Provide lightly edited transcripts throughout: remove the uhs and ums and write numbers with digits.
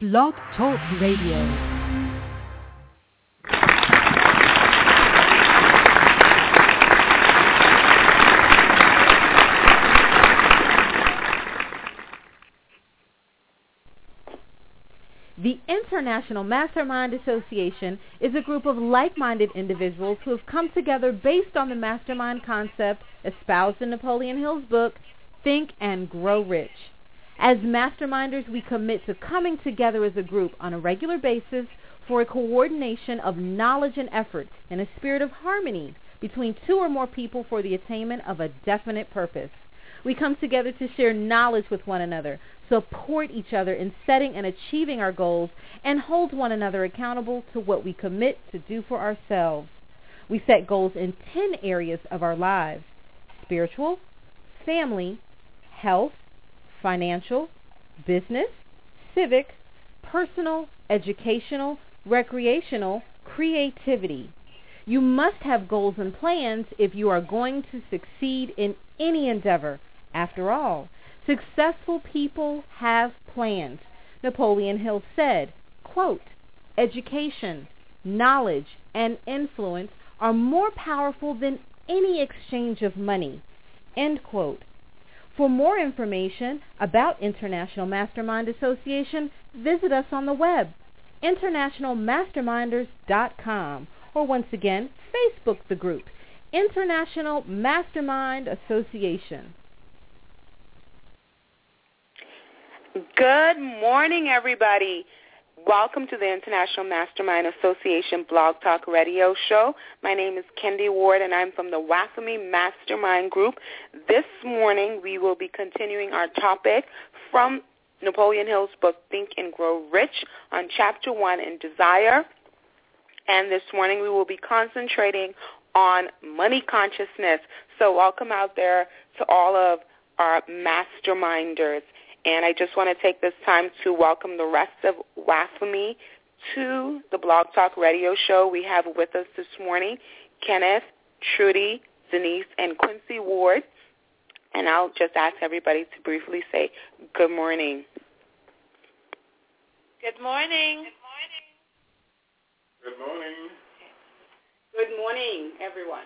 Blog Talk Radio. The International Mastermind Association is a group of like-minded individuals who have come together based on the mastermind concept espoused in Napoleon Hill's book, Think and Grow Rich. As masterminders, we commit to coming together as a group on a regular basis for a coordination of knowledge and effort in a spirit of harmony between two or more people for the attainment of a definite purpose. We come together to share knowledge with one another, support each other in setting and achieving our goals, and hold one another accountable to what we commit to do for ourselves. We set goals in 10 areas of our lives: spiritual, family, health, financial, business, civic, personal, educational, recreational, creativity. You must have goals and plans if you are going to succeed in any endeavor. After all, successful people have plans. Napoleon Hill said, quote, "Education, knowledge, and influence are more powerful than any exchange of money," end quote. For more information about International Mastermind Association, visit us on the web, internationalmasterminders.com, or once again, Facebook the group, International Mastermind Association. Good morning, everybody. Welcome to the International Mastermind Association Blog Talk Radio Show. My name is Kendi Ward, and I'm from the WAFMI Mastermind Group. This morning, we will be continuing our topic from Napoleon Hill's book, Think and Grow Rich, on Chapter 1 in Desire. And this morning, we will be concentrating on money consciousness. So welcome out there to all of our masterminders. And I just want to take this time to welcome the rest of WAFMI to the Blog Talk Radio Show. We have with us this morning Kenneth, Trudy, Denise, and Quincy Ward. And I'll just ask everybody to briefly say good morning. Good morning. Good morning. Good morning, everyone.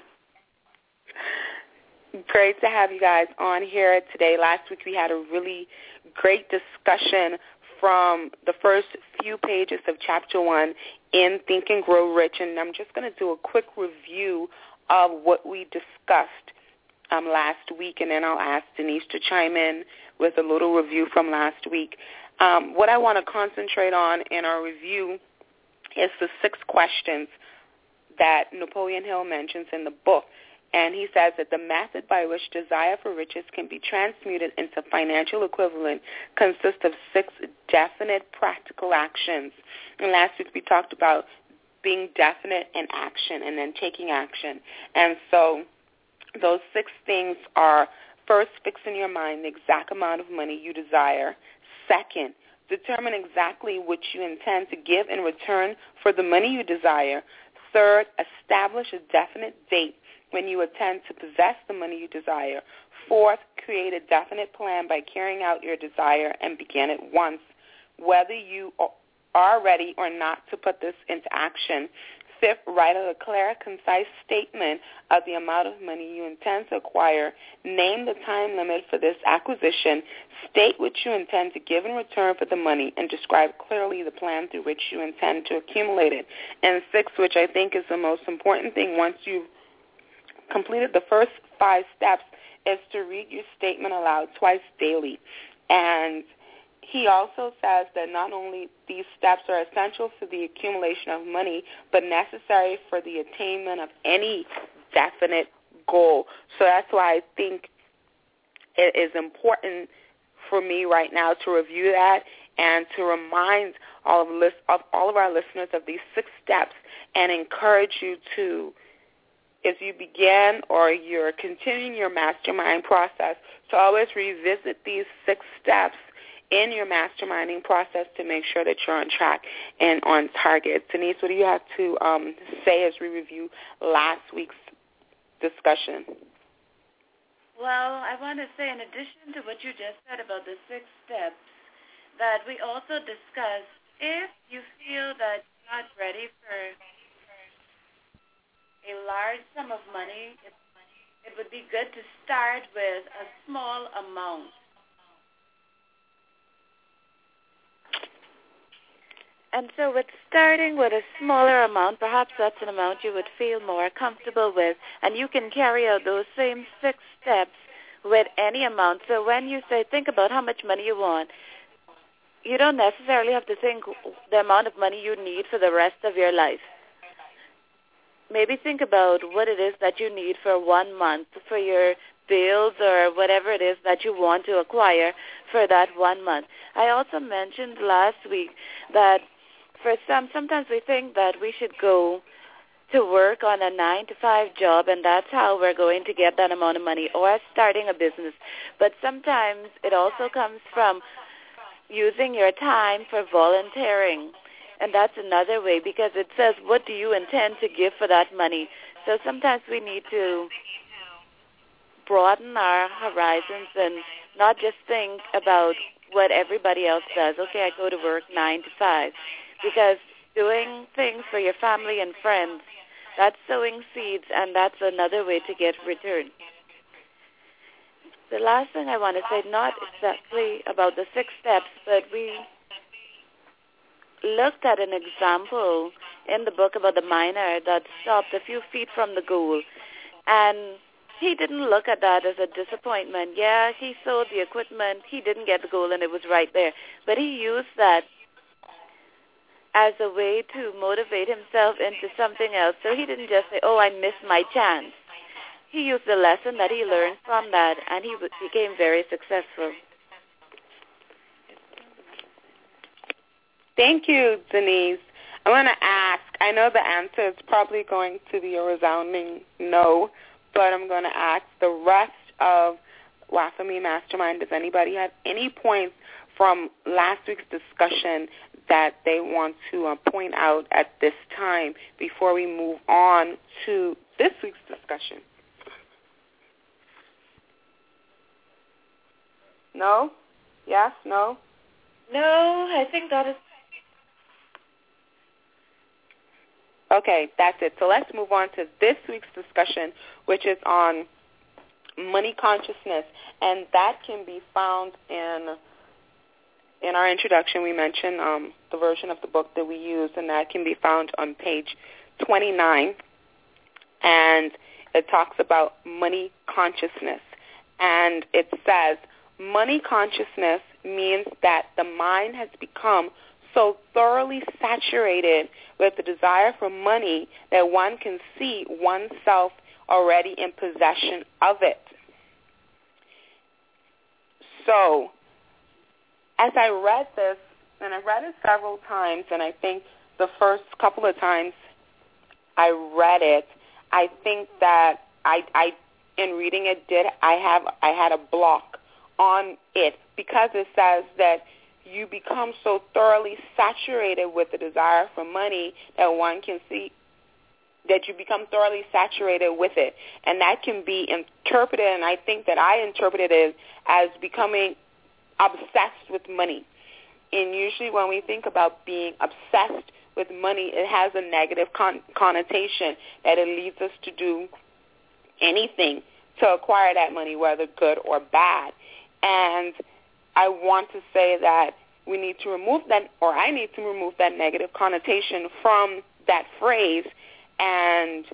Great to have you guys on here today. Last week we had a really great discussion from the first few pages of Chapter 1 in Think and Grow Rich, and I'm just going to do a quick review of what we discussed last week, and then I'll ask Denise to chime in with a little review from last week. What I want to concentrate on in our review is the 6 questions that Napoleon Hill mentions in the book. And he says that the method by which desire for riches can be transmuted into financial equivalent consists of 6 definite practical actions. And last week we talked about being definite in action and then taking action. And so those 6 things are: first, fix in your mind the exact amount of money you desire. Second, determine exactly what you intend to give in return for the money you desire. Third, establish a definite date when you intend to possess the money you desire. Fourth, create a definite plan by carrying out your desire and begin at once, whether you are ready or not to put this into action. Fifth, write a clear, concise statement of the amount of money you intend to acquire. Name the time limit for this acquisition. State what you intend to give in return for the money, and describe clearly the plan through which you intend to accumulate it. And 6, which I think is the most important thing once you've completed the first 5 steps, is to read your statement aloud twice daily. And he also says that not only these steps are essential for the accumulation of money, but necessary for the attainment of any definite goal. So that's why I think it is important for me right now to review that and to remind all of our listeners of these 6 steps and encourage you to, as you begin or you're continuing your mastermind process, to always revisit these 6 steps in your masterminding process to make sure that you're on track and on target. Denise, what do you have to say as we review last week's discussion? Well, I want to say, in addition to what you just said about the 6 steps, that we also discussed if you feel that you're not ready for a large sum of money, it would be good to start with a small amount. And so with starting with a smaller amount, perhaps that's an amount you would feel more comfortable with, and you can carry out those same 6 steps with any amount. So when you say think about how much money you want, you don't necessarily have to think the amount of money you need for the rest of your life. Maybe think about what it is that you need for 1 month for your bills or whatever it is that you want to acquire for that 1 month. I also mentioned last week that for sometimes we think that we should go to work on a 9-to-5 job and that's how we're going to get that amount of money, or starting a business. But sometimes it also comes from using your time for volunteering. And that's another way, because it says, what do you intend to give for that money? So sometimes we need to broaden our horizons and not just think about what everybody else does. Okay, I go to work 9 to 5. Because doing things for your family and friends, that's sowing seeds, and that's another way to get return. The last thing I want to say, not exactly about the 6 steps, but we looked at an example in the book about the miner that stopped a few feet from the goal. And he didn't look at that as a disappointment. Yeah, he sold the equipment, he didn't get the goal, and it was right there. But he used that as a way to motivate himself into something else. So he didn't just say, oh, I missed my chance. He used the lesson that he learned from that, and he became very successful. Thank you, Denise. I'm going to ask, I know the answer is probably going to be a resounding no, but I'm going to ask the rest of WAFME Mastermind, does anybody have any points from last week's discussion that they want to point out at this time before we move on to this week's discussion? No? Yes? No? No, I think that is... Okay, that's it. So let's move on to this week's discussion, which is on money consciousness, and that can be found in our introduction. We mentioned the version of the book that we use, and that can be found on page 29, and it talks about money consciousness, and it says, money consciousness means that the mind has become so thoroughly saturated with the desire for money that one can see oneself already in possession of it. So, as I read this, and I read it several times, and I think the first couple of times I read it, I think that I in reading it I had a block on it, because it says that you become so thoroughly saturated with the desire for money that one can see that you become thoroughly saturated with it. And that can be interpreted, and I think that I interpreted it as becoming obsessed with money. And usually when we think about being obsessed with money, it has a negative connotation, that it leads us to do anything to acquire that money, whether good or bad. And I want to say that we need to remove that, or I need to remove that negative connotation from that phrase and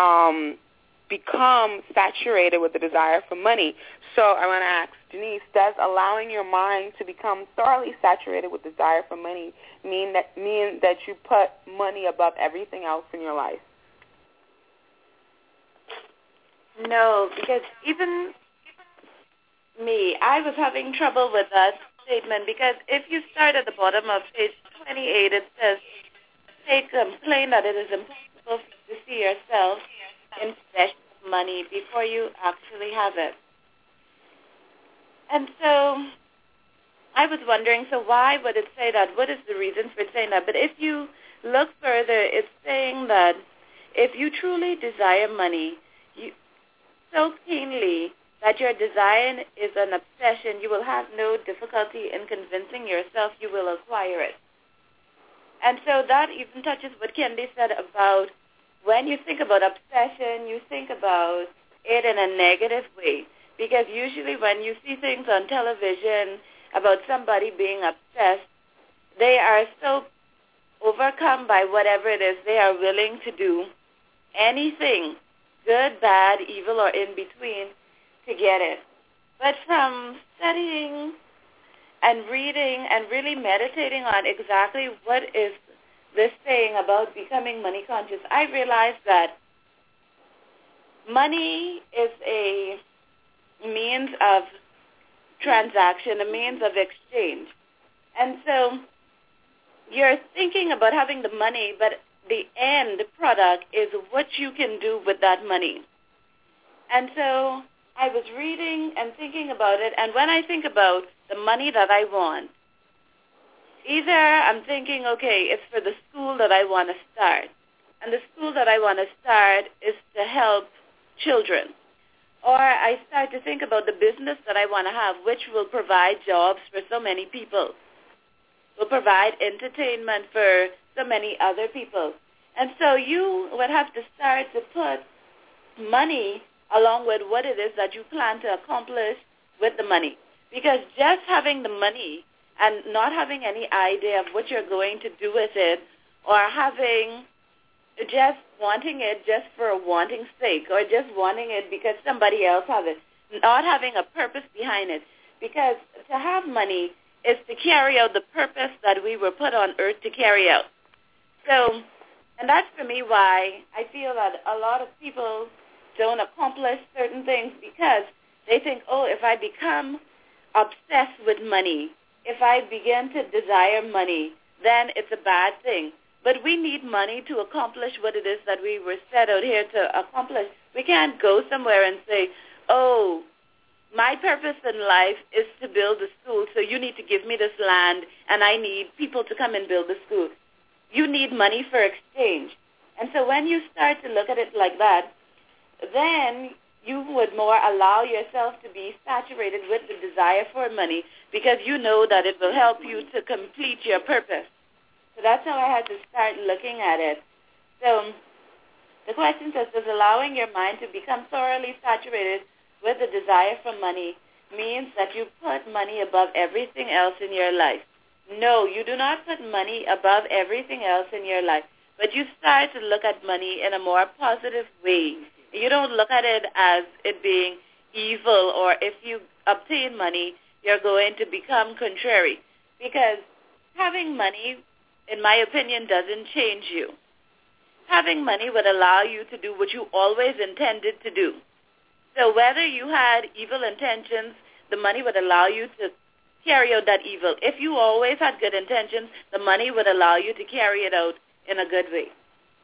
become saturated with the desire for money. So I want to ask Denise, does allowing your mind to become thoroughly saturated with desire for money mean that you put money above everything else in your life? No, because even me, I was having trouble with that statement, because if you start at the bottom of page 28, it says, complain that it is impossible to see yourself in possession of money before you actually have it. And so I was wondering, so why would it say that? What is the reason for saying that? But if you look further, it's saying that if you truly desire money so keenly that your desire is an obsession, you will have no difficulty in convincing yourself you will acquire it. And so that even touches what Kendi said about when you think about obsession, you think about it in a negative way. Because usually when you see things on television about somebody being obsessed, they are so overcome by whatever it is they are willing to do, anything, good, bad, evil, or in between, to get it. But from studying and reading and really meditating on exactly what is this saying about becoming money conscious, I realized that money is a means of transaction, a means of exchange. And so you're thinking about having the money, but the end product is what you can do with that money. And so I was reading and thinking about it, and when I think about the money that I want, either I'm thinking, okay, it's for the school that I want to start, and the school that I want to start is to help children. Or I start to think about the business that I want to have, which will provide jobs for so many people, will provide entertainment for so many other people. And so you would have to start to put money along with what it is that you plan to accomplish with the money. Because just having the money and not having any idea of what you're going to do with it, or having just wanting it just for wanting's sake, or just wanting it because somebody else has it, not having a purpose behind it. Because to have money is to carry out the purpose that we were put on earth to carry out. So, and that's for me why I feel that a lot of people don't accomplish certain things, because they think, oh, if I become obsessed with money, if I begin to desire money, then it's a bad thing. But we need money to accomplish what it is that we were set out here to accomplish. We can't go somewhere and say, oh, my purpose in life is to build a school, so you need to give me this land, and I need people to come and build the school. You need money for exchange. And so when you start to look at it like that, then you would more allow yourself to be saturated with the desire for money, because you know that it will help you to complete your purpose. So that's how I had to start looking at it. So the question says, does allowing your mind to become thoroughly saturated with the desire for money means that you put money above everything else in your life? No, you do not put money above everything else in your life, but you start to look at money in a more positive way. You don't look at it as it being evil, or if you obtain money, you're going to become contrary. Because having money, in my opinion, doesn't change you. Having money would allow you to do what you always intended to do. So whether you had evil intentions, the money would allow you to carry out that evil. If you always had good intentions, the money would allow you to carry it out in a good way.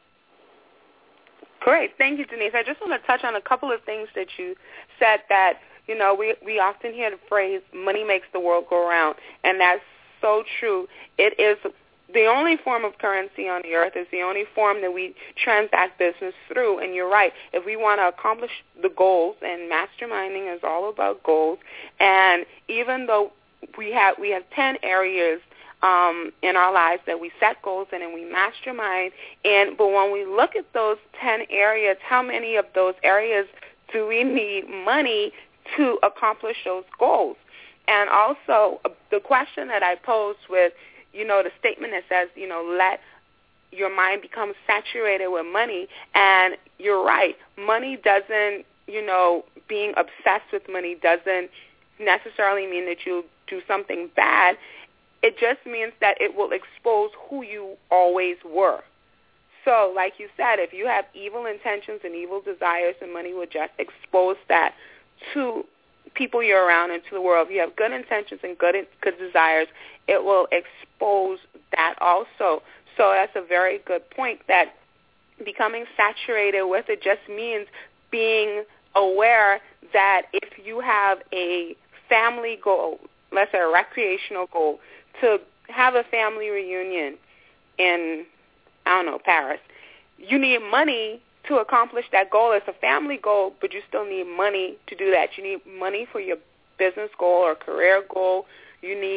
Great. Thank you, Denise. I just want to touch on a couple of things that you said that, you know, we often hear the phrase, money makes the world go around, and that's so true. It is the only form of currency on the earth, is the only form that we transact business through. And you're right. If we want to accomplish the goals, and masterminding is all about goals, and even though we have 10 areas in our lives that we set goals in and we mastermind, but when we look at those 10 areas, how many of those areas do we need money to accomplish those goals? And also the question that I posed with, you know, the statement that says, you know, let your mind become saturated with money. And you're right. Money doesn't, you know, being obsessed with money doesn't necessarily mean that you'll do something bad. It just means that it will expose who you always were. So, like you said, if you have evil intentions and evil desires, and money will just expose that to people you're around and to the world. If you have good intentions and good desires, it will expose that also. So that's a very good point, that becoming saturated with it just means being aware that if you have a family goal, let's say a recreational goal, to have a family reunion in, I don't know, Paris, you need money to accomplish that goal. It's a family goal, but you still need money to do that. You need money for your business goal or career goal. You need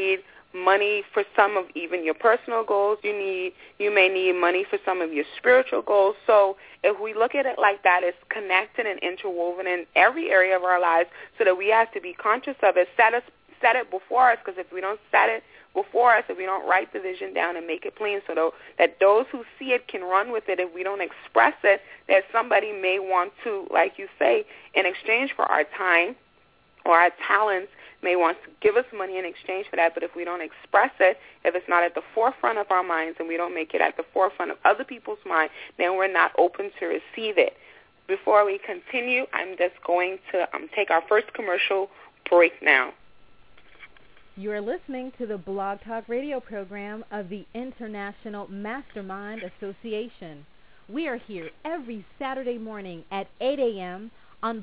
money for some of even your personal goals. You may need money for some of your spiritual goals. So if we look at it like that, it's connected and interwoven in every area of our lives, so that we have to be conscious of it, set it before us, because if we don't set it before us, if we don't write the vision down and make it plain so that those who see it can run with it, if we don't express it, that somebody may want to, like you say, in exchange for our time or our talents, may want to give us money in exchange for that. But if we don't express it, if it's not at the forefront of our minds and we don't make it at the forefront of other people's mind, then we're not open to receive it. Before we continue, I'm just going to take our first commercial break now. You are listening to the Blog Talk Radio program of the International Mastermind Association. We are here every Saturday morning at 8 a.m. on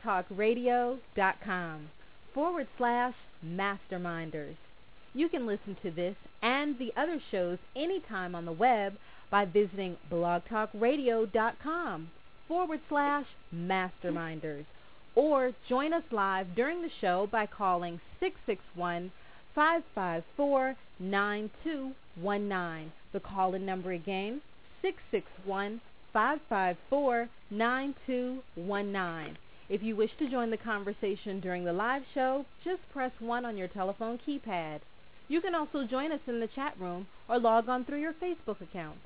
blogtalkradio.com/masterminders. You can listen to this and the other shows anytime on the web by visiting blogtalkradio.com/masterminders, or join us live during the show by calling 661-554-9219. The call-in number again, 661-554-9219. If you wish to join the conversation during the live show, just press 1 on your telephone keypad. You can also join us in the chat room or log on through your Facebook account.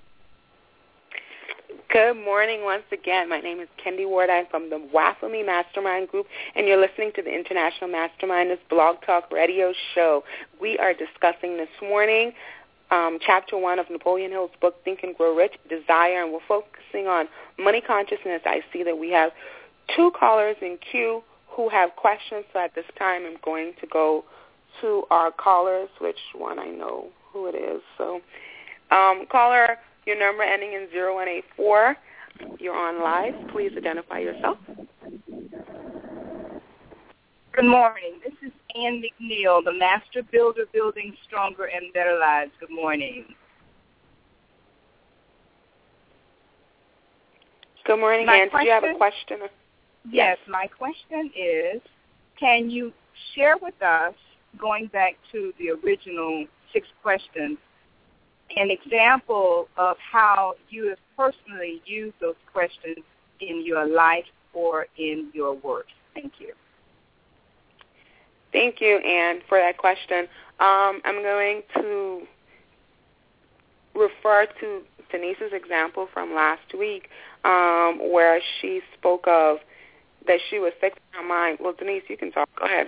Good morning once again. My name is Kendi Ward. I'm from the WAFME Mastermind Group, and you're listening to the International Masterminders Blog Talk Radio Show. We are discussing this morning Chapter 1 of Napoleon Hill's book, Think and Grow Rich, Desire, and we're focusing on money consciousness. I see that we have 2 callers in queue who have questions, so at this time I'm going to go to our callers, which one I know who it is. So, caller, your number ending in 0184, you're on live. Please identify yourself. Good morning. This is Ann McNeil, the Master Builder, Building Stronger and Better Lives. Good morning. Good morning, Ann. Do you have a question? Yes, my question is, can you share with us, going back to the original 6 questions, an example of how you have personally used those questions in your life or in your work? Thank you. Thank you, Ann, for that question. I'm going to refer to Denise's example from last week, where she spoke of that she was fixing her mind. Well, Denise, you can talk. Go ahead.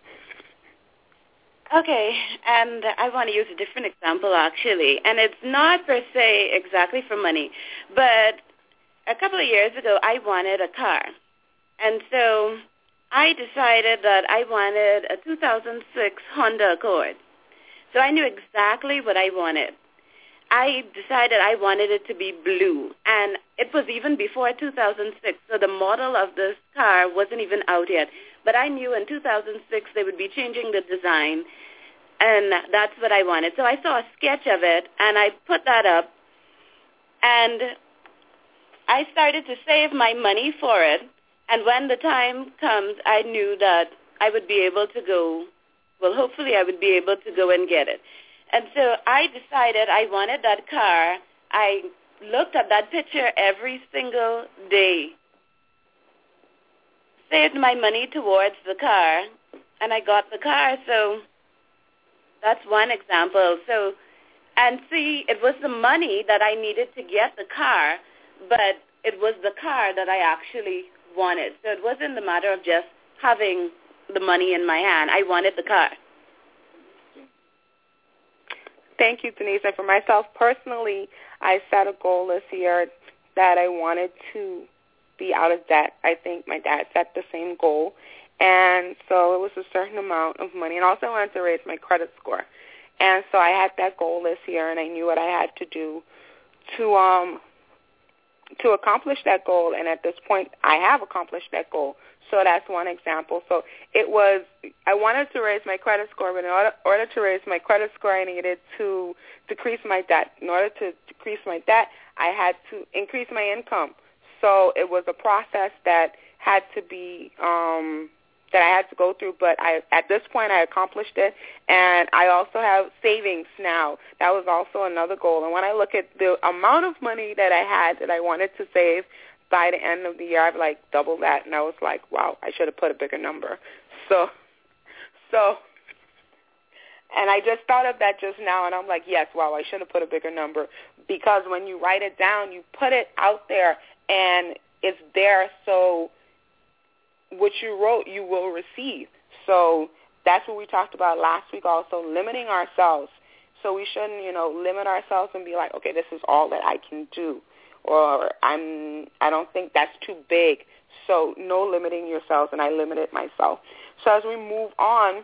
Okay, and I want to use a different example, actually, and it's not per se exactly for money, but a couple of years ago, I wanted a car, and so I decided that I wanted a 2006 Honda Accord. So I knew exactly what I wanted. I decided I wanted it to be blue, and it was even before 2006, so the model of this car wasn't even out yet. But I knew in 2006 they would be changing the design, and that's what I wanted. So I saw a sketch of it, and I put that up, and I started to save my money for it. And when the time comes, I knew that I would be able to go, well, hopefully I would be able to go and get it. And so I decided I wanted that car. I looked at that picture every single day, saved my money towards the car, and I got the car. So that's one example. So, and see, it was the money that I needed to get the car, but it was the car that I actually wanted. So it wasn't the matter of just having the money in my hand. I wanted the car. Thank you, Denise. And for myself personally, I set a goal this year that I wanted to be out of debt. I think my dad set the same goal. And so it was a certain amount of money. And also I wanted to raise my credit score. And so I had that goal this year, and I knew what I had to do to accomplish that goal. And at this point, I have accomplished that goal. So that's one example. So it was, I wanted to raise my credit score, but in order to raise my credit score, I needed to decrease my debt. In order to decrease my debt, I had to increase my income. So it was a process that had to be that I had to go through, but at this point I accomplished it, and I also have savings now. That was also another goal. And when I look at the amount of money that I had that I wanted to save by the end of the year, I've like doubled that, and I was like, wow, I should have put a bigger number. So, and I just thought of that just now, and I'm like, yes, wow, I should have put a bigger number, because when you write it down, you put it out there, and it's there, so what you wrote, you will receive. So that's what we talked about last week also, limiting ourselves. So we shouldn't, limit ourselves and be like, okay, this is all that I can do, or I don't think that's too big. So no limiting yourselves, and I limited myself. So as we move on,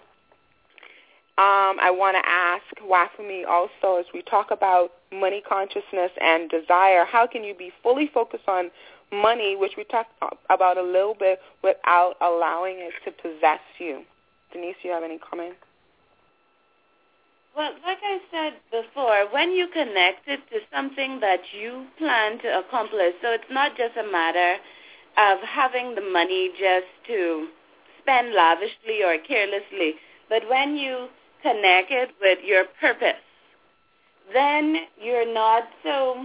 I want to ask Wafumi also, as we talk about money consciousness and desire, how can you be fully focused on money, which we talked about a little bit, without allowing it to possess you? Denise, do you have any comments? Well, like I said before, when you connect it to something that you plan to accomplish, so it's not just a matter of having the money just to spend lavishly or carelessly, but when you connect it with your purpose, then you're not so,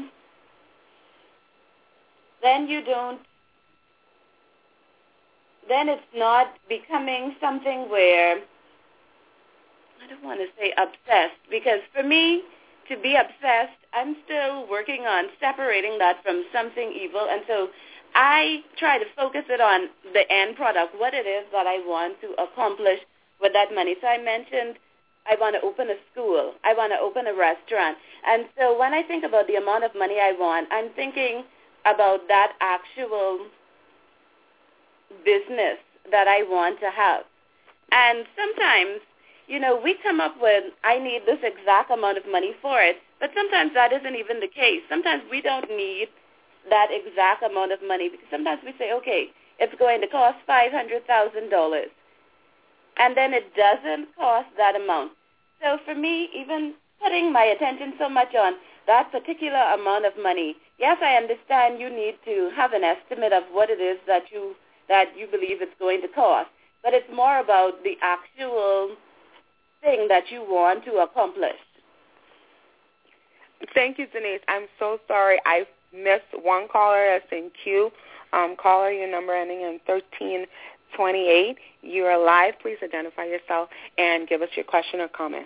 then it's not becoming something where, I don't want to say obsessed, because for me, to be obsessed, I'm still working on separating that from something evil, and so I try to focus it on the end product, what it is that I want to accomplish with that money. So I mentioned I want to open a school. I want to open a restaurant. And so when I think about the amount of money I want, I'm thinking about that actual business that I want to have. And sometimes, we come up with, I need this exact amount of money for it, but sometimes that isn't even the case. Sometimes we don't need that exact amount of money, because sometimes we say, okay, it's going to cost $500,000, and then it doesn't cost that amount. So for me, even putting my attention so much on that particular amount of money, yes, I understand you need to have an estimate of what it is that you believe it's going to cost, but it's more about the actual thing that you want to accomplish. Thank you, Denise. I'm so sorry. I missed one caller that's in queue. Caller, your number ending in 1328. You are live. Please identify yourself and give us your question or comment.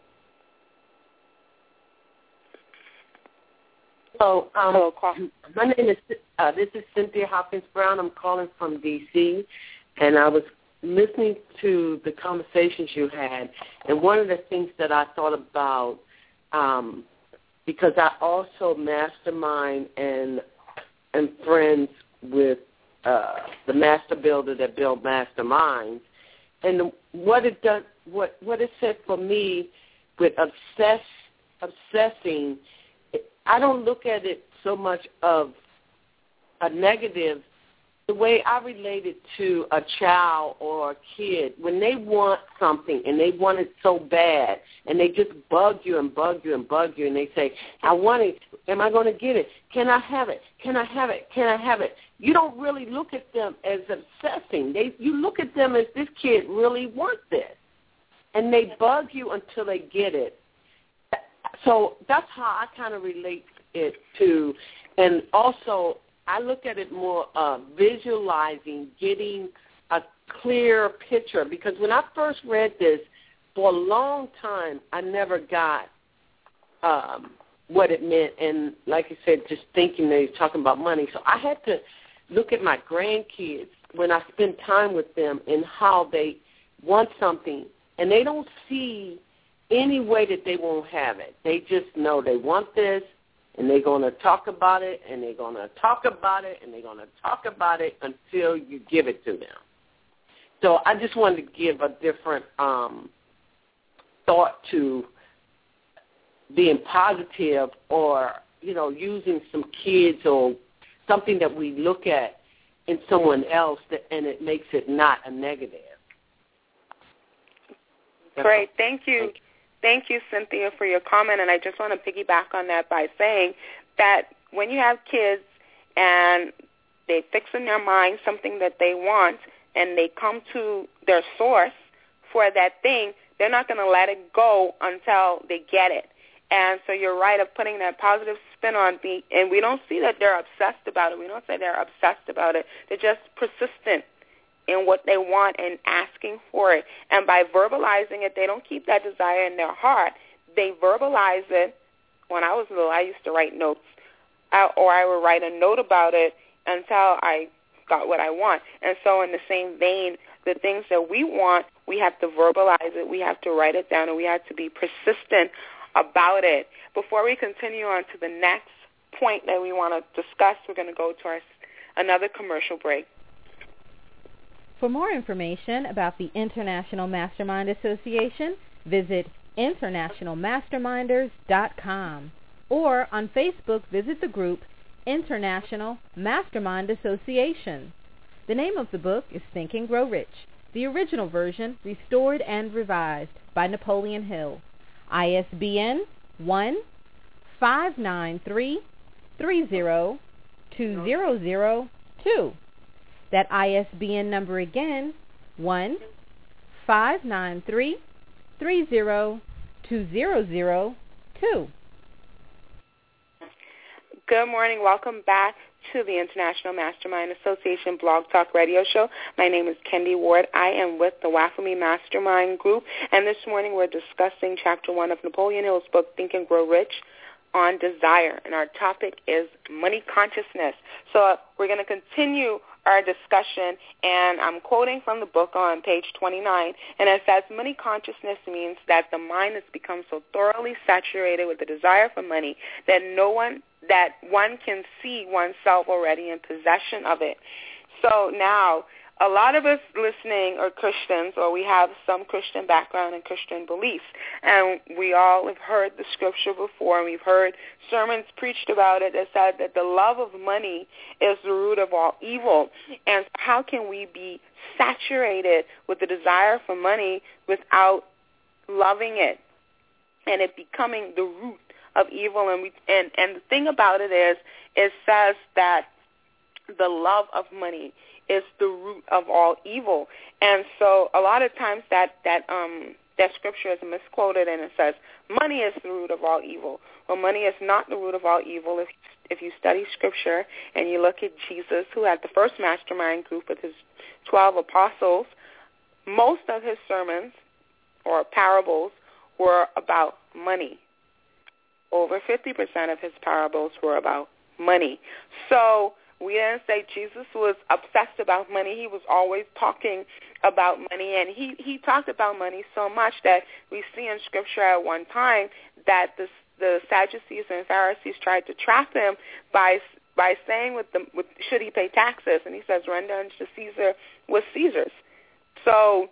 Hello. My name is, this is Cynthia Hopkins Brown. I'm calling from D.C., and I was listening to the conversations you had, and one of the things that I thought about, because I also mastermind and am friends with the master builder that built masterminds, and what it does, what it said for me with obsessing, I don't look at it so much of a negative. The way I relate it to a child or a kid, when they want something and they want it so bad, and they just bug you and bug you and bug you, and they say, I want it. Am I going to get it? Can I have it? Can I have it? Can I have it? You don't really look at them as obsessing. You look at them as, this kid really wants this. And they bug you until they get it. So that's how I kind of relate it to. And also, I look at it more visualizing, getting a clear picture. Because when I first read this, for a long time, I never got what it meant. And like I said, just thinking that he's talking about money. So I had to look at my grandkids when I spend time with them and how they want something. And they don't see any way that they won't have it. They just know they want this, and they're going to talk about it, and they're going to talk about it, and they're going to talk about it until you give it to them. So I just wanted to give a different thought to being positive, or, using some kids or something that we look at in someone else, and it makes it not a negative. Great. Thank you. Thank you, Cynthia, for your comment. And I just want to piggyback on that by saying that when you have kids and they fix in their mind something that they want, and they come to their source for that thing, they're not going to let it go until they get it. And so you're right of putting that positive spin on me, and we don't see that they're obsessed about it. We don't say they're obsessed about it. They're just persistent in what they want and asking for it. And by verbalizing it, they don't keep that desire in their heart. They verbalize it. When I was little, I used to write notes, or I would write a note about it until I got what I want. And so in the same vein, the things that we want, we have to verbalize it, we have to write it down, and we have to be persistent about it. Before we continue on to the next point that we want to discuss, we're going to go to another commercial break. For more information about the International Mastermind Association, visit internationalmasterminders.com, or on Facebook, visit the group International Mastermind Association. The name of the book is Think and Grow Rich, the original version restored and revised by Napoleon Hill. ISBN 1-593-30-2002. That ISBN number again, 1-593-30-2002. Good morning. Welcome back to the International Mastermind Association Blog Talk Radio Show. My name is Kendi Ward. I am with the WAFME Mastermind Group, and this morning we're discussing Chapter 1 of Napoleon Hill's book, Think and Grow Rich, on desire, and our topic is money consciousness. So we're going to continue our discussion, and I'm quoting from the book on page 29, and it says, money consciousness means that the mind has become so thoroughly saturated with the desire for money that one can see oneself already in possession of it. So now, a lot of us listening are Christians, or we have some Christian background and Christian beliefs, and we all have heard the scripture before, and we've heard sermons preached about it that said that the love of money is the root of all evil. And how can we be saturated with the desire for money without loving it and it becoming the root of evil? And the thing about it is, it says that the love of money is the root of all evil. And so a lot of times that scripture is misquoted, and it says money is the root of all evil. Well, money is not the root of all evil. If you study scripture and you look at Jesus, who had the first mastermind group with his 12 apostles, most of his sermons or parables were about money. Over 50% of his parables were about money. So we didn't say Jesus was obsessed about money. He was always talking about money, and he talked about money so much that we see in Scripture at one time that the Sadducees and Pharisees tried to trap him by saying should he pay taxes, and he says, render unto Caesar what's Caesar's. So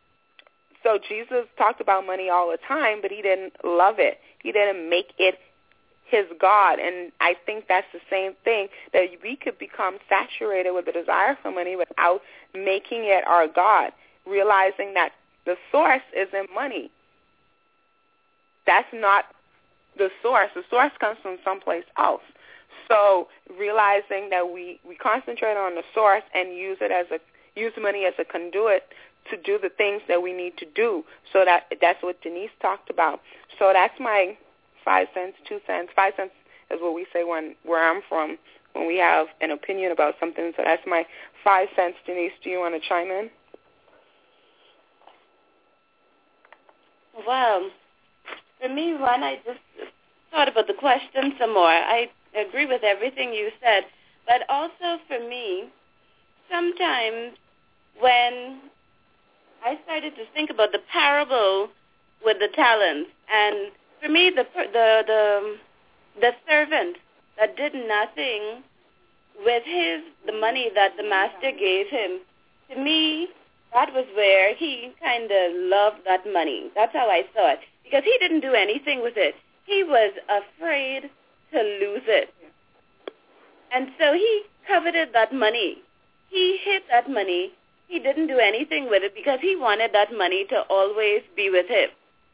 Jesus talked about money all the time, but he didn't love it. He didn't make it his God. And I think that's the same thing, that we could become saturated with the desire for money without making it our God, realizing that the source isn't money. That's not the source. The source comes from someplace else. So realizing that we concentrate on the source and use money as a conduit to do the things that we need to do. So that's what Denise talked about. So that's my 5 cents, 2 cents. 5 cents is what we say where I'm from when we have an opinion about something. So that's my 5 cents. Denise, do you want to chime in? Well, for me, when I just thought about the question some more, I agree with everything you said. But also for me, sometimes when I started to think about the parable with the talents, and for me, the servant that did nothing with the money that the master gave him, to me, that was where he kind of loved that money. That's how I saw it, because he didn't do anything with it. He was afraid to lose it. And so he coveted that money. He hid that money. He didn't do anything with it because he wanted that money to always be with him.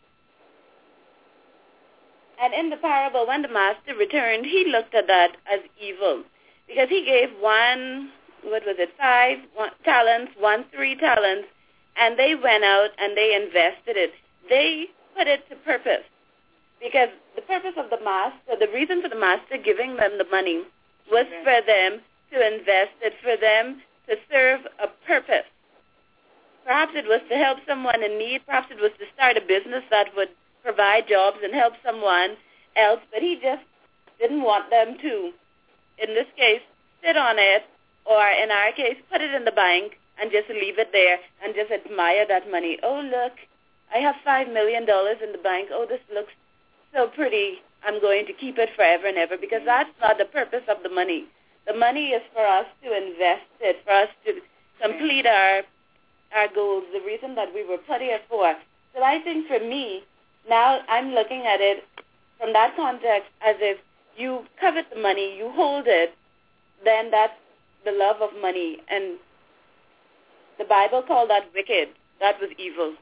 And in the parable, when the master returned, he looked at that as evil, because he gave one 5 talents, 3 talents, and they went out and they invested it. They put it to purpose. Because the purpose of the master, the reason for the master giving them the money was for them to invest it, for them to serve a purpose. Perhaps it was to help someone in need. Perhaps it was to start a business that would provide jobs and help someone else. But he just didn't want them to, in this case, sit on it, or in our case, put it in the bank and just leave it there and just admire that money. Oh, look, I have $5 million in the bank. Oh, this looks so pretty. I'm going to keep it forever and ever, because that's not the purpose of the money. The money is for us to invest it, for us to complete our goals, the reason that we were put here for. So I think for me, now I'm looking at it from that context as if you covet the money, you hold it, then that's the love of money. And the Bible called that wicked. That was evil.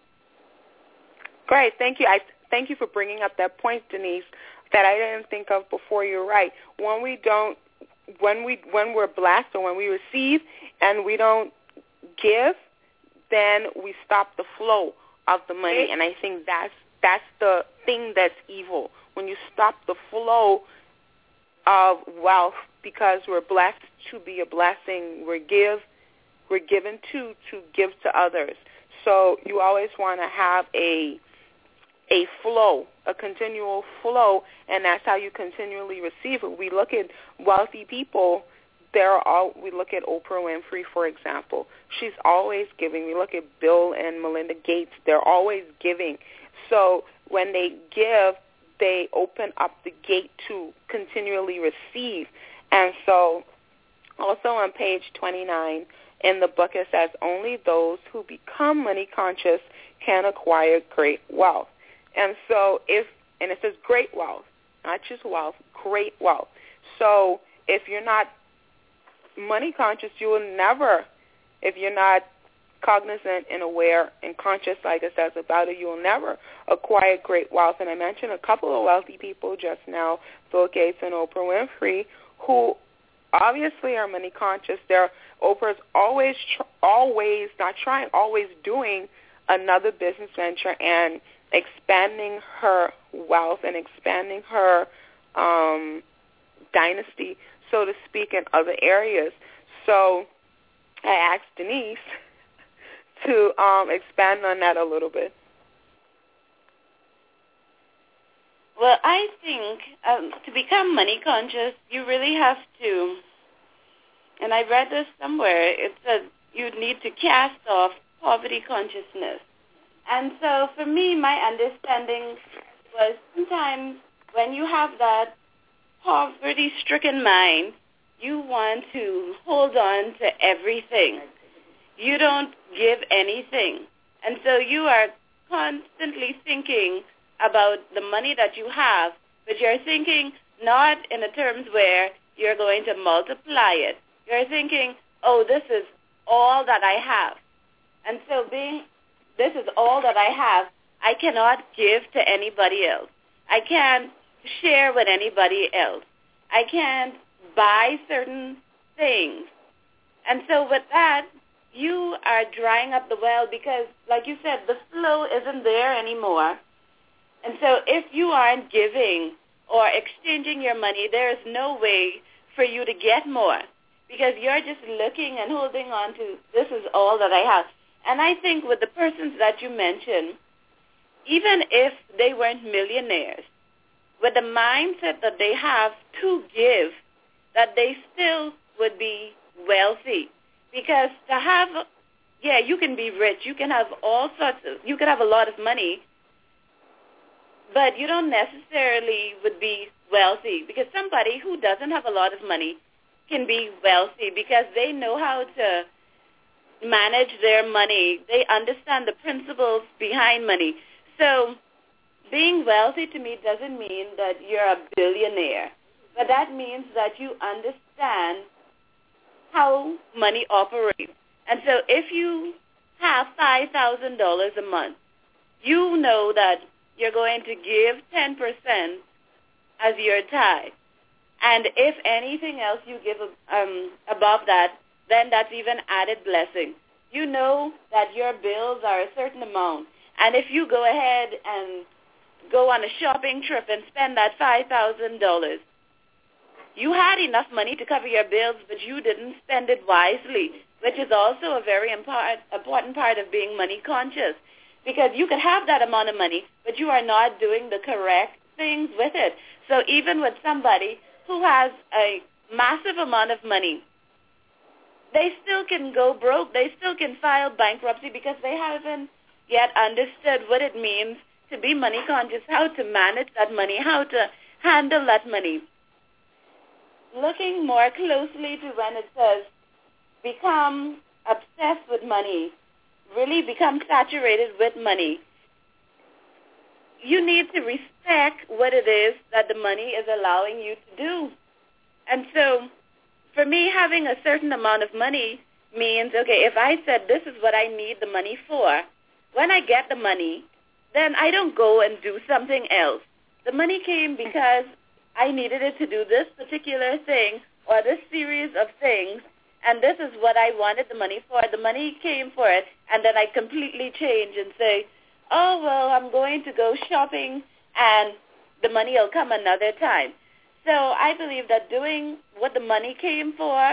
Great. Thank you. Thank you for bringing up that point, Denise, that I didn't think of before. You're right. When we're blessed or when we receive and we don't give, then we stop the flow of the money. And I think that's the thing that's evil, when you stop the flow of wealth because we're blessed to be a blessing. We're given to give to others. So you always want to have a flow, a continual flow, and that's how you continually receive it. We look at wealthy people. We look at Oprah Winfrey, for example. She's always giving. We look at Bill and Melinda Gates. They're always giving. So when they give, they open up the gate to continually receive. And so also on page 29 in the book, it says, only those who become money conscious can acquire great wealth. And so it says great wealth, not just wealth, great wealth. So if you're not money conscious, you will never, if you're not cognizant and aware and conscious, like it says about it, you will never acquire great wealth. And I mentioned a couple of wealthy people just now, Bill Gates and Oprah Winfrey, who obviously are money conscious. Oprah's always doing another business venture and expanding her wealth and expanding her dynasty, so to speak, in other areas. So I asked Denise to expand on that a little bit. Well, I think to become money conscious, you really have to, and I read this somewhere, it said you need to cast off poverty consciousness. And so for me, my understanding was sometimes when you have that poverty-stricken mind, you want to hold on to everything. You don't give anything. And so you are constantly thinking about the money that you have, but you're thinking not in the terms where you're going to multiply it. You're thinking, oh, this is all that I have. And so this is all that I have, I cannot give to anybody else. I can't share with anybody else. I can't buy certain things. And so with that, you are drying up the well because, like you said, the flow isn't there anymore. And so if you aren't giving or exchanging your money, there is no way for you to get more because you're just looking and holding on to, this is all that I have. And I think with the persons that you mentioned, even if they weren't millionaires, with the mindset that they have to give, that they still would be wealthy. Because to have, you can be rich, you can have you can have a lot of money, but you don't necessarily would be wealthy. Because somebody who doesn't have a lot of money can be wealthy because they know how to manage their money. They understand the principles behind money. So being wealthy to me doesn't mean that you're a billionaire, but that means that you understand how money operates. And so if you have $5,000 a month, you know that you're going to give 10% as your tithe. And if anything else you give above that, then that's even added blessing. You know that your bills are a certain amount, and if you go ahead and go on a shopping trip and spend that $5,000, you had enough money to cover your bills, but you didn't spend it wisely, which is also a very important part of being money conscious, because you could have that amount of money, but you are not doing the correct things with it. So even with somebody who has a massive amount of money, they still can go broke. They still can file bankruptcy because they haven't yet understood what it means to be money conscious, how to manage that money, how to handle that money. Looking more closely to when it says become obsessed with money, really become saturated with money, you need to respect what it is that the money is allowing you to do. And so for me, having a certain amount of money means, okay, if I said this is what I need the money for, when I get the money, then I don't go and do something else. The money came because I needed it to do this particular thing or this series of things, and this is what I wanted the money for. The money came for it, and then I completely change and say, oh, well, I'm going to go shopping, and the money will come another time. So I believe that doing what the money came for,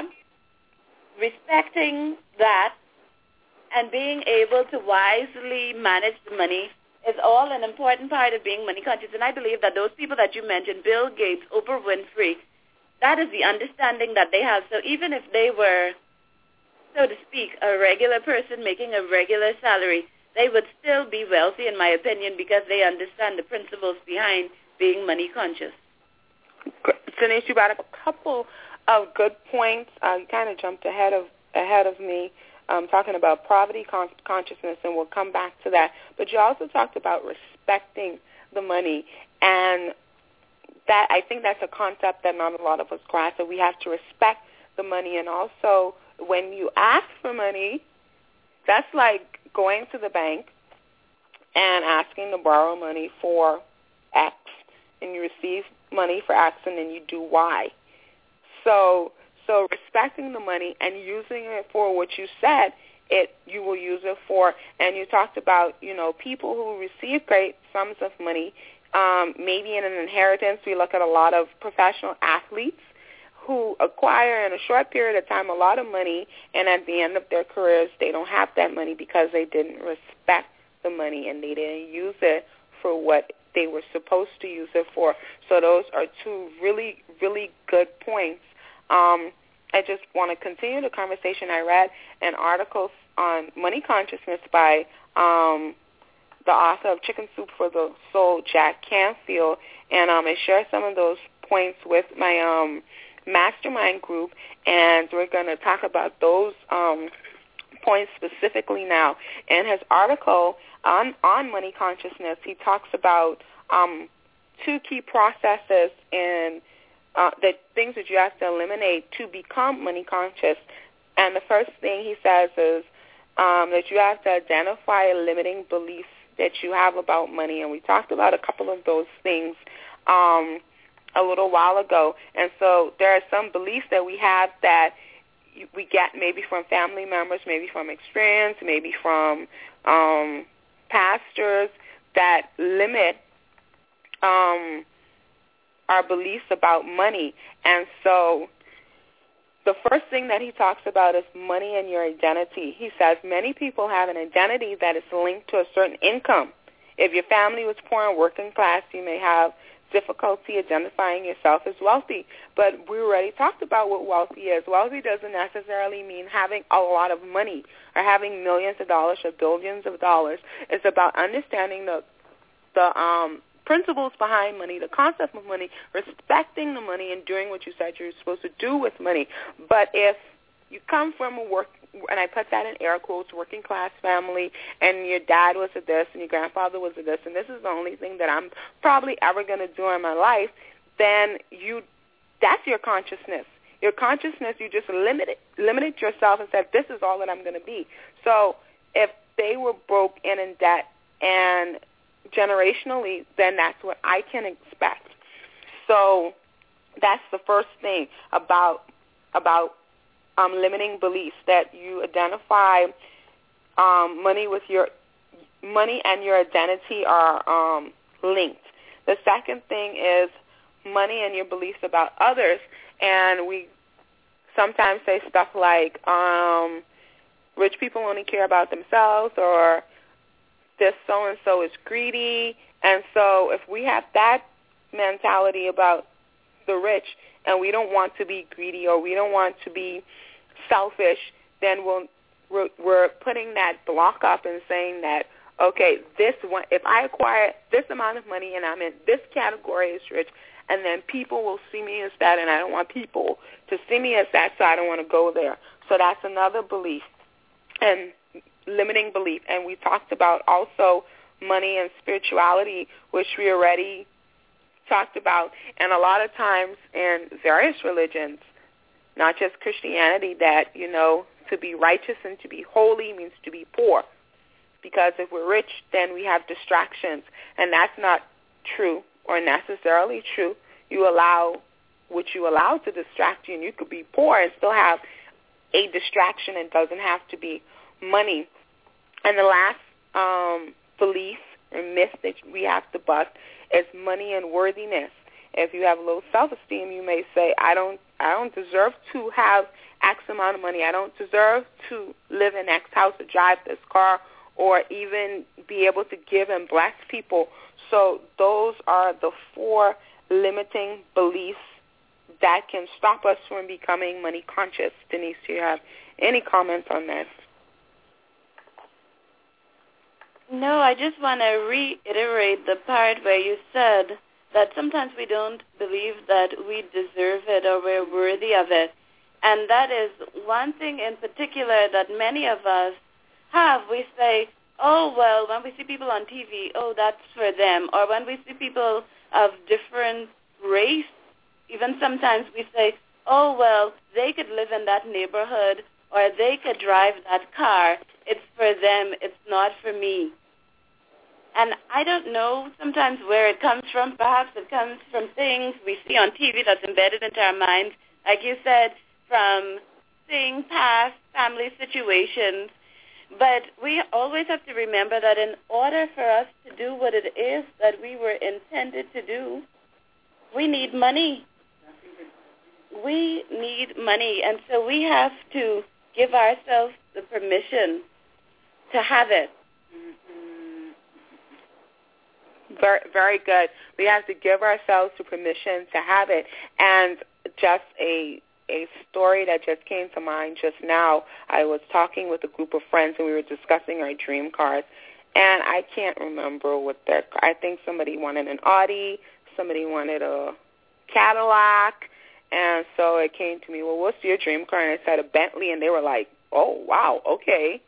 respecting that, and being able to wisely manage the money is all an important part of being money conscious. And I believe that those people that you mentioned, Bill Gates, Oprah Winfrey, that is the understanding that they have. So even if they were, so to speak, a regular person making a regular salary, they would still be wealthy, in my opinion, because they understand the principles behind being money conscious. Denise, you brought up a couple of good points. You kind of jumped ahead of me, talking about poverty consciousness, and we'll come back to that. But you also talked about respecting the money, and that I think that's a concept that not a lot of us grasp. So we have to respect the money, and also when you ask for money, that's like going to the bank and asking to borrow money for X, and you receive money for X, and then you do Y. So respecting the money and using it for what you said you will use it for. And you talked about, people who receive great sums of money, maybe in an inheritance. We look at a lot of professional athletes who acquire in a short period of time a lot of money, and at the end of their careers they don't have that money because they didn't respect the money and they didn't use it for what they were supposed to use it for. So those are two really, really good points. I just want to continue the conversation. I read an article on money consciousness by the author of Chicken Soup for the Soul, Jack Canfield, and I share some of those points with my mastermind group, and we're going to talk about those points specifically now. In his article on money consciousness, he talks about two key processes in the things that you have to eliminate to become money conscious. And the first thing he says is that you have to identify limiting beliefs that you have about money. And we talked about a couple of those things a little while ago. And so there are some beliefs that we have that we get maybe from family members, maybe from experience, maybe from pastors that limit our beliefs about money. And so the first thing that he talks about is money and your identity. He says many people have an identity that is linked to a certain income. If your family was poor and working class, you may have difficulty identifying yourself as wealthy. But we already talked about what wealthy is. Wealthy doesn't necessarily mean having a lot of money or having millions of dollars or billions of dollars. It's about understanding the principles behind money, the concept of money, respecting the money, and doing what you said you're supposed to do with money. But if you come from a and I put that in air quotes, working class family, and your dad was a this and your grandfather was a this, and this is the only thing that I'm probably ever going to do in my life, then that's your consciousness. Your consciousness, you just limited yourself and said, this is all that I'm going to be. So if they were broke and in debt and generationally, then that's what I can expect. So that's the first thing about limiting beliefs, that you identify money and your identity are linked. The second thing is money and your beliefs about others, and we sometimes say stuff like rich people only care about themselves, or this so-and-so is greedy. And so if we have that mentality about the rich and we don't want to be greedy or we don't want to be selfish, then we're putting that block up and saying that, okay, this one, if I acquire this amount of money and I'm in this category as rich, and then people will see me as that, and I don't want people to see me as that, so I don't want to go there. So that's another belief and limiting belief. And we talked about also money and spirituality, which we already talked about. And a lot of times in various religions, not just Christianity, that, you know, to be righteous and to be holy means to be poor. Because if we're rich, then we have distractions. And that's not true or necessarily true. You allow what you allow to distract you, and you could be poor and still have a distraction. It doesn't have to be money. And the last belief and myth that we have to bust is money and worthiness. If you have low self-esteem, you may say, I don't deserve to have X amount of money. I don't deserve to live in X house or drive this car or even be able to give and bless people. So those are the 4 limiting beliefs that can stop us from becoming money conscious. Denise, do you have any comments on that? No, I just want to reiterate the part where you said that sometimes we don't believe that we deserve it or we're worthy of it. And that is one thing in particular that many of us have. We say, oh, well, when we see people on TV, oh, that's for them. Or when we see people of different race, even sometimes we say, oh, well, they could live in that neighborhood or they could drive that car. It's for them. It's not for me. And I don't know sometimes where it comes from. Perhaps it comes from things we see on TV that's embedded into our minds. Like you said, from seeing past family situations. But we always have to remember that in order for us to do what it is that we were intended to do, we need money. We need money. And so we have to give ourselves the permission to have it. Very, very good. We have to give ourselves the permission to have it. And just a story that just came to mind just now, I was talking with a group of friends and we were discussing our dream cars, and I can't remember what I think somebody wanted an Audi, somebody wanted a Cadillac, and so it came to me, well, what's your dream car? And I said a Bentley, and they were like, oh, wow, okay,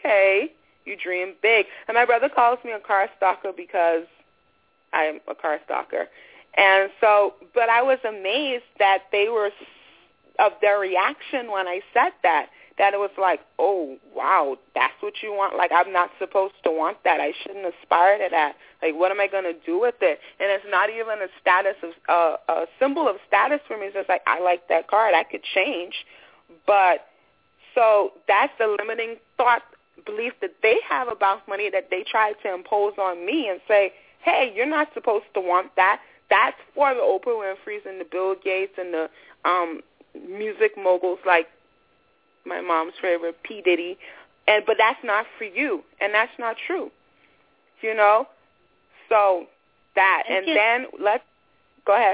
you dream big. And my brother calls me a car stalker because I'm a car stalker. And so, but I was amazed that they were of their reaction when I said that it was like, oh, wow, that's what you want? Like, I'm not supposed to want that. I shouldn't aspire to that. Like, what am I going to do with it? And it's not even a status of a symbol of status for me. It's just like, I like that car. That could change. But so that's the limiting thought, belief that they have about money that they try to impose on me and say, hey, you're not supposed to want that. That's for the Oprah Winfrey's and the Bill Gates and the music moguls like my mom's favorite, P. Diddy, but that's not for you, and that's not true, you know? So that, and then let's, go ahead.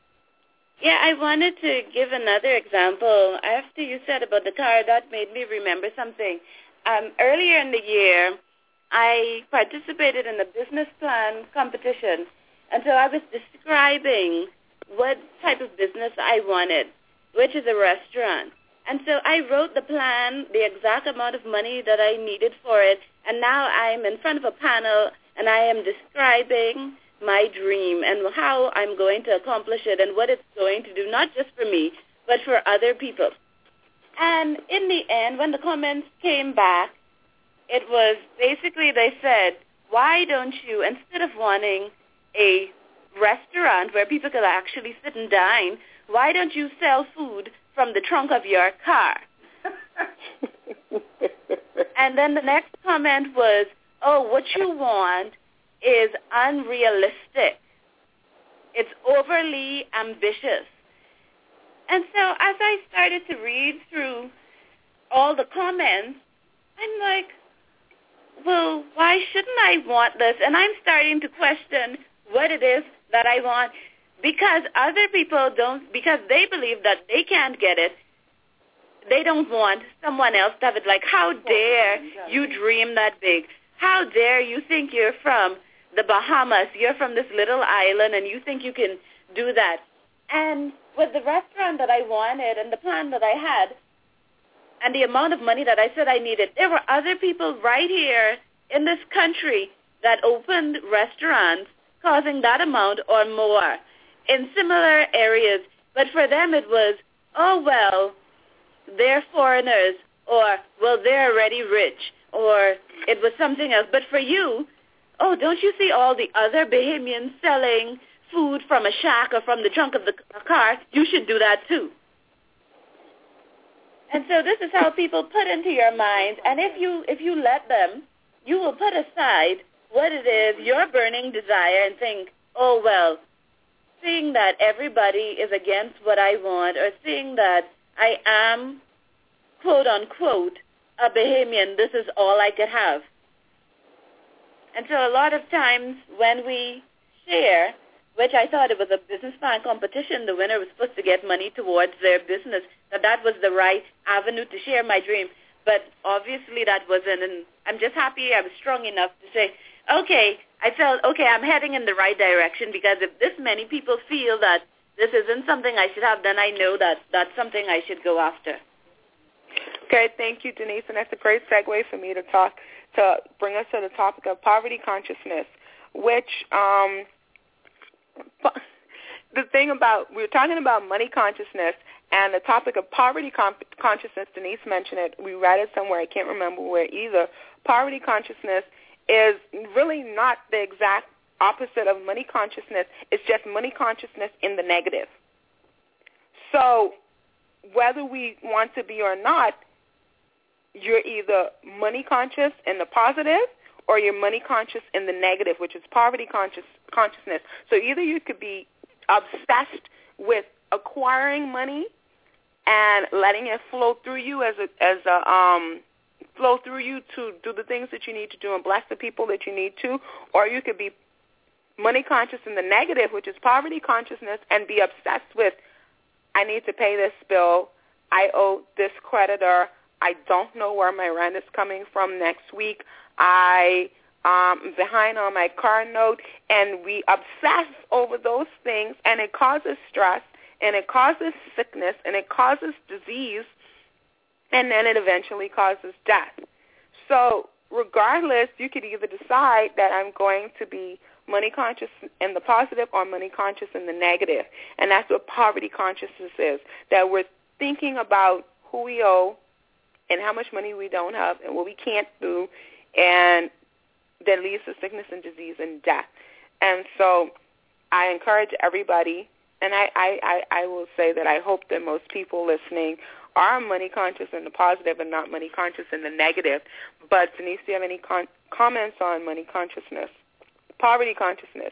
Yeah, I wanted to give another example. After you said about the car, that made me remember something. Earlier in the year, I participated in a business plan competition, and so I was describing what type of business I wanted, which is a restaurant. And so I wrote the plan, the exact amount of money that I needed for it, and now I'm in front of a panel, and I am describing my dream and how I'm going to accomplish it and what it's going to do, not just for me, but for other people. And in the end, when the comments came back, it was basically they said, why don't you, instead of wanting a restaurant where people could actually sit and dine, why don't you sell food from the trunk of your car? And then the next comment was, oh, what you want is unrealistic. It's overly ambitious. And so as I started to read through all the comments, I'm like, well, why shouldn't I want this? And I'm starting to question what it is that I want, because other people don't, because they believe that they can't get it. They don't want someone else to have it. Like, how dare you dream that big? How dare you think you're from the Bahamas, you're from this little island, and you think you can do that? And with the restaurant that I wanted and the plan that I had and the amount of money that I said I needed, there were other people right here in this country that opened restaurants causing that amount or more in similar areas. But for them it was, oh, well, they're foreigners, or, well, they're already rich, or it was something else. But for you, oh, don't you see all the other Bahamians selling food from a shack or from the trunk of the car? You should do that too. And so this is how people put into your mind, and if you let them, you will put aside what it is, your burning desire, and think, oh, well, seeing that everybody is against what I want, or seeing that I am, quote, unquote, a Bahamian, this is all I could have. And so a lot of times when we share, which I thought it was a business plan competition, the winner was supposed to get money towards their business, that was the right avenue to share my dream. But obviously that wasn't, and I'm just happy I was strong enough to say, okay, I felt, okay, I'm heading in the right direction, because if this many people feel that this isn't something I should have, then I know that that's something I should go after. Okay, thank you, Denise, and that's a great segue for me to bring us to the topic of poverty consciousness, which the thing about, we were talking about money consciousness, and the topic of poverty consciousness, Denise mentioned it, we read it somewhere, I can't remember where either. Poverty consciousness is really not the exact opposite of money consciousness. It's just money consciousness in the negative. So whether we want to be or not, you're either money conscious in the positive or you're money conscious in the negative, which is poverty consciousness. So either you could be obsessed with acquiring money and letting it flow through you flow through you to do the things that you need to do and bless the people that you need to, or you could be money conscious in the negative, which is poverty consciousness, and be obsessed with, I need to pay this bill, I owe this creditor, I don't know where my rent is coming from next week, I'm behind on my car note, and we obsess over those things, and it causes stress, and it causes sickness, and it causes disease, and then it eventually causes death. So regardless, you could either decide that I'm going to be money conscious in the positive or money conscious in the negative. And that's what poverty consciousness is, that we're thinking about who we owe and how much money we don't have and what we can't do, and that leads to sickness and disease and death. And so I encourage everybody, and I will say that I hope that most people listening are money conscious in the positive and not money conscious in the negative. But Denise, do you have any comments on money consciousness, poverty consciousness?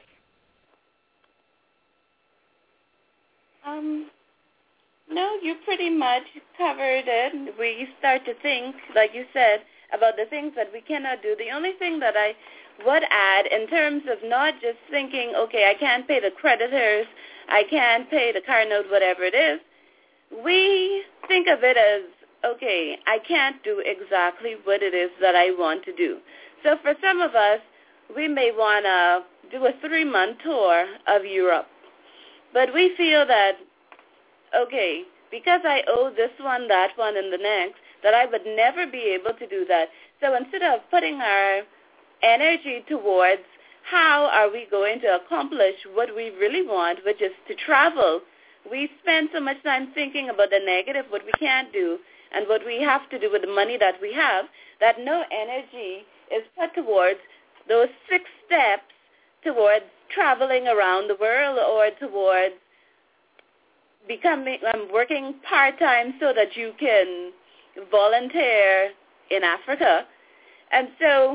No, you pretty much covered it. We start to think, like you said, about the things that we cannot do. The only thing that I would add in terms of not just thinking, okay, I can't pay the creditors, I can't pay the car note, whatever it is, we think of it as, okay, I can't do exactly what it is that I want to do. So for some of us, we may want to do a 3-month tour of Europe. But we feel that, okay, because I owe this one, that one, and the next, that I would never be able to do that. So instead of putting our energy towards how are we going to accomplish what we really want, which is to travel, we spend so much time thinking about the negative, what we can't do, and what we have to do with the money that we have, that no energy is put towards those 6 steps towards traveling around the world or towards becoming working part-time so that you can volunteer in Africa. And so,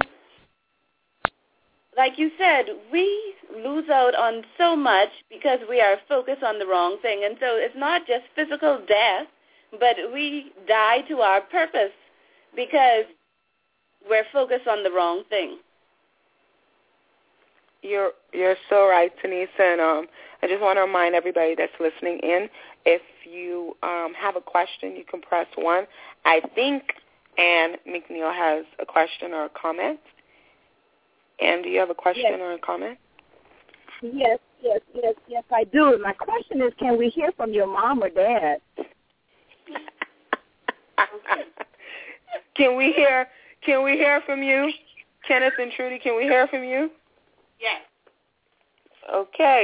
like you said, we lose out on so much because we are focused on the wrong thing. And so it's not just physical death, but we die to our purpose because we're focused on the wrong thing. You're so right, Tanisha, and I just want to remind everybody that's listening in, if you have a question, you can press 1. I think Ann McNeil has a question or a comment. Ann, do you have a question or a comment? Yes, I do. My question is, can we hear from your mom or dad? Can we hear from you? Kenneth and Trudy, can we hear from you? Yes. Okay.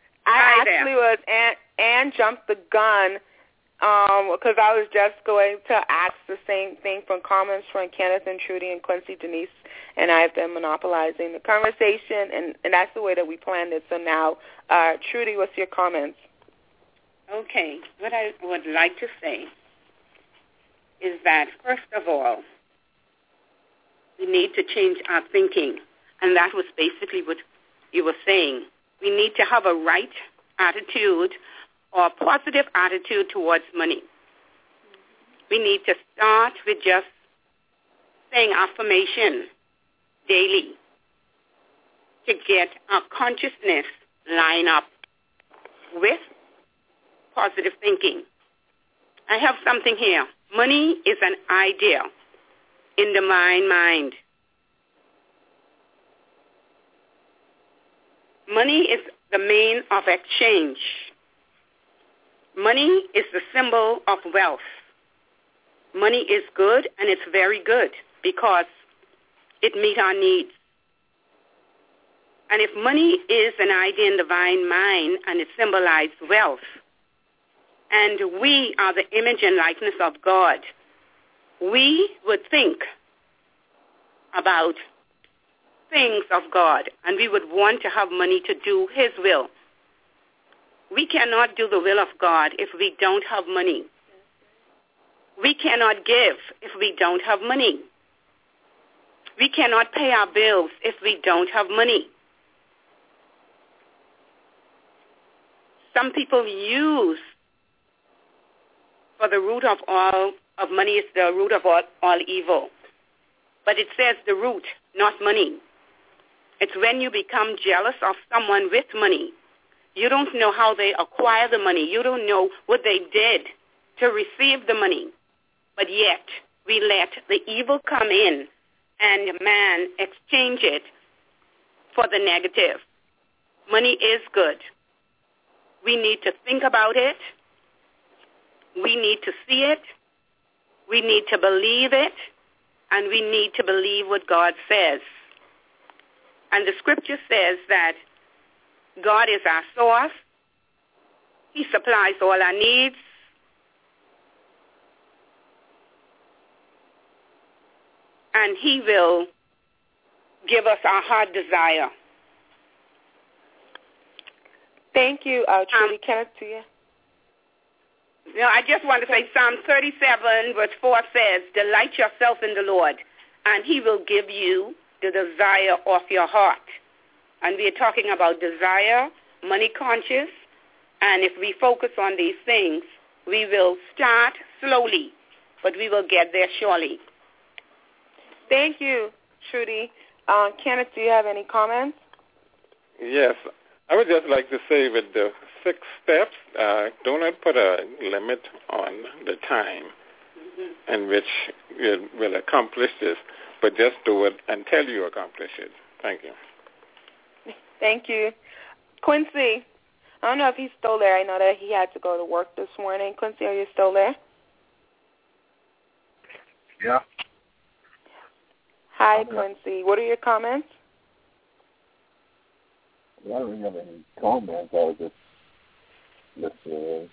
Ann jumped the gun because I was just going to ask the same thing from comments from Kenneth and Trudy and Quincy. Denise and I have been monopolizing the conversation, and that's the way that we planned it. So now, Trudy, what's your comments? Okay. What I would like to say is that, first of all, we need to change our thinking. And that was basically what you were saying. We need to have a right attitude or a positive attitude towards money. We need to start with just saying affirmation daily to get our consciousness line up with positive thinking. I have something here. Money is an idea in the mind. Money is the mean of exchange. Money is the symbol of wealth. Money is good, and it's very good because it meets our needs. And if money is an idea in the divine mind and it symbolizes wealth, and we are the image and likeness of God, we would think about things of God, and we would want to have money to do His will. We cannot do the will of God if we don't have money. We cannot give if we don't have money. We cannot pay our bills if we don't have money. Some people use, for the root of all of money is the root of all evil. But it says the root, not money. It's when you become jealous of someone with money. You don't know how they acquire the money. You don't know what they did to receive the money. But yet, we let the evil come in and man exchange it for the negative. Money is good. We need to think about it. We need to see it. We need to believe it. And we need to believe what God says. And the scripture says that God is our source. He supplies all our needs. And He will give us our heart desire. Thank you, Trudy. Kenneth, to you. I just want to say Psalm 37, verse 4 says, delight yourself in the Lord, and He will give you the desire of your heart. And we are talking about desire, money conscious, and if we focus on these things, we will start slowly, but we will get there surely. Thank you, Trudy. Kenneth, do you have any comments? Yes. I would just like to say with the 6 steps, do not put a limit on the time in which you will accomplish this, but just do it until you accomplish it. Thank you. Thank you. Quincy, I don't know if he's still there. I know that he had to go to work this morning. Quincy, are you still there? Yeah. Hi, Quincy. What are your comments? I don't have any comments. I was just listening.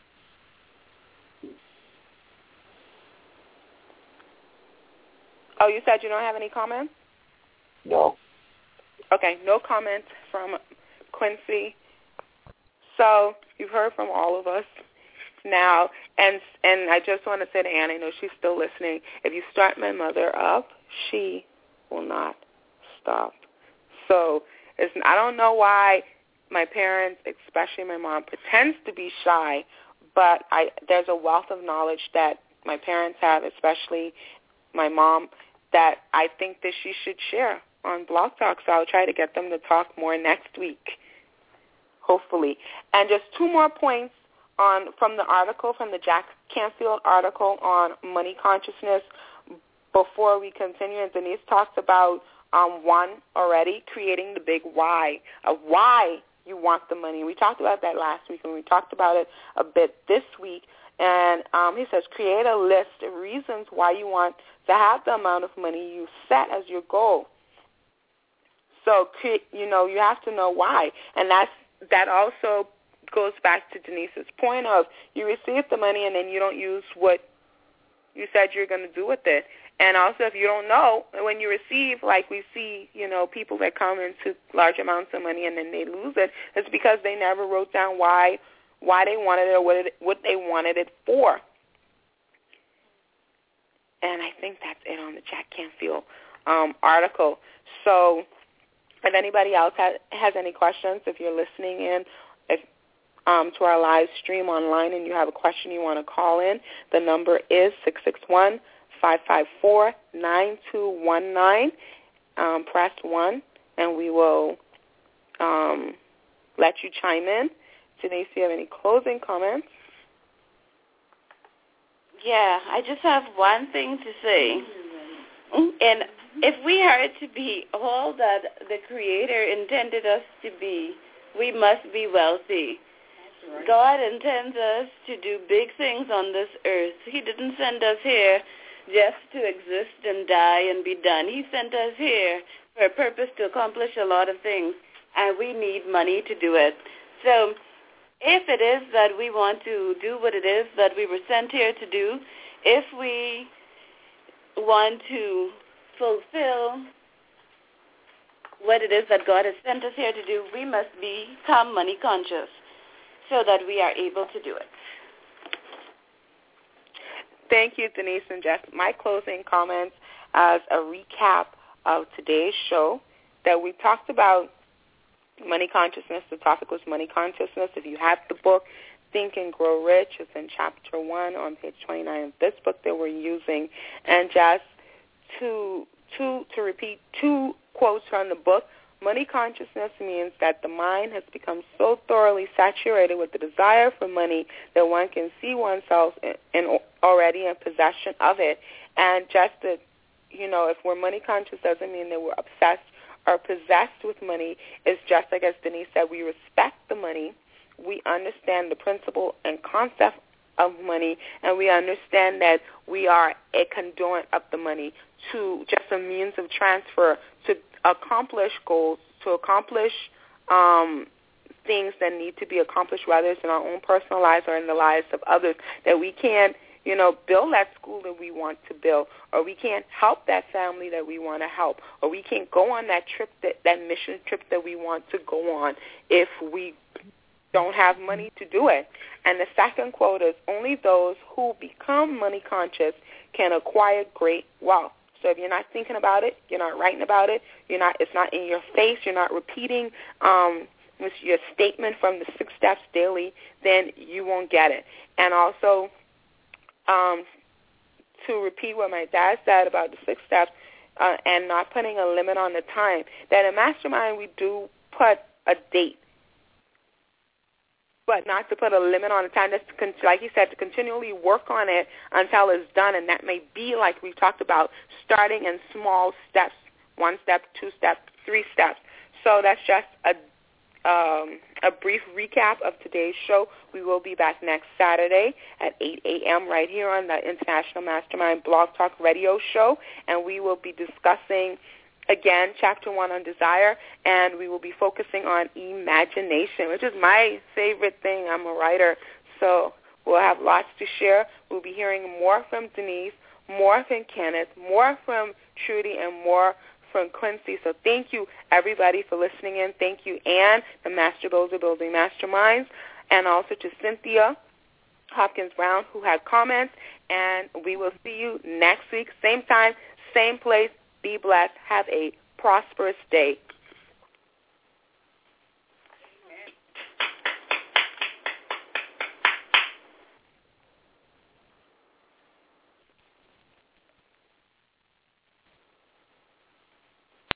Oh, you said you don't have any comments? No. Okay, no comments from Quincy. So you've heard from all of us. now. And I just want to say to Anne, I know she's still listening, if you start my mother up, she will not stop. So I don't know why my parents, especially my mom, pretends to be shy, but there's a wealth of knowledge that my parents have, especially my mom, that I think that she should share on Blog Talk. So I'll try to get them to talk more next week, hopefully. And just 2 more points from the article, from the Jack Canfield article on money consciousness before we continue. And Denise talked about one already, creating the big why, of why you want the money. We talked about that last week, and we talked about it a bit this week. And he says, create a list of reasons why you want to have the amount of money you set as your goal. So, you have to know why. And that also goes back to Denise's point of you receive the money and then you don't use what you said you're going to do with it. And also, if you don't know, when you receive, like we see, people that come into large amounts of money and then they lose it, it's because they never wrote down why they wanted it or what they wanted it for. And I think that's it on the Jack Canfield article. So if anybody else has any questions, if you're listening in to our live stream online and you have a question you want to call in, the number is 661-554-9219. Press 1, and we will let you chime in. Denise, do you have any closing comments? Yeah, I just have one thing to say. And if we are to be all that the Creator intended us to be, we must be wealthy. Right. God intends us to do big things on this earth. He didn't send us here just to exist and die and be done. He sent us here for a purpose to accomplish a lot of things, and we need money to do it. So if it is that we want to do what it is that we were sent here to do, if we want to fulfill what it is that God has sent us here to do, we must become money conscious so that we are able to do it. Thank you, Denise and Jeff. My closing comments as a recap of today's show, that we talked about money consciousness. The topic was money consciousness. If you have the book, Think and Grow Rich, it's in Chapter 1 on page 29 of this book that we're using. And just to repeat 2 quotes from the book, money consciousness means that the mind has become so thoroughly saturated with the desire for money that one can see oneself already in possession of it. And just that, if we're money conscious doesn't mean that we're obsessed or possessed with money. It's just like, as Denise said, we respect the money. We understand the principle and concept of money, and we understand that we are a conduit of the money, to just a means of transfer to accomplish goals, to accomplish things that need to be accomplished, whether it's in our own personal lives or in the lives of others, that we can't, build that school that we want to build, or we can't help that family that we want to help, or we can't go on that trip, that mission trip that we want to go on if we don't have money to do it. And the second quote is, only those who become money conscious can acquire great wealth. So if you're not thinking about it, you're not writing about it, it's not in your face, you're not repeating your statement from the 6 steps daily, then you won't get it. And also, to repeat what my dad said about the 6 steps and not putting a limit on the time, that in Mastermind we do put a date, but not to put a limit on the time. That's like he said, to continually work on it until it's done, and that may be, like we talked about, starting in small steps, 1 step, 2 steps, 3 steps. So that's just a brief recap of today's show. We will be back next Saturday at 8 a.m. right here on the International Mastermind Blog Talk Radio Show, and we will be discussing, again, Chapter 1 on desire, and we will be focusing on imagination, which is my favorite thing. I'm a writer, so we'll have lots to share. We'll be hearing more from Denise, more from Kenneth, more from Trudy, and more from Quincy. So thank you, everybody, for listening in. Thank you, Anne, the Master Builder Building Masterminds, and also to Cynthia Hopkins Brown, who had comments, and we will see you next week, same time, same place. Be blessed. Have a prosperous day.